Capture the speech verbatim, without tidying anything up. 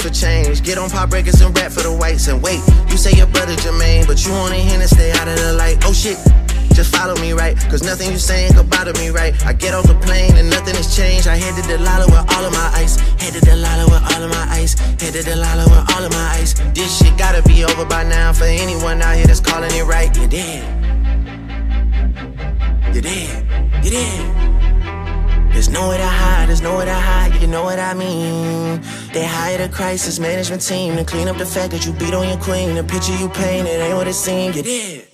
for change. Get on pop records and rap for the whites. And wait, you say your brother Jermaine, but you only here to stay out of the light. Oh shit, just follow me, right? Cause nothing you saying could bother me, right? I get off the plane and nothing has changed. I head to Delilah with all of my ice. Head to Delilah with all of my ice. Head to Delilah with all of my ice. This shit gotta be over by now for anyone out here that's calling it right. You dead. You dead. You dead. There's nowhere to hide, there's nowhere to hide, you know what I mean. They hired a crisis management team to clean up the fact that you beat on your queen. The picture you painted ain't what it seemed. You dead.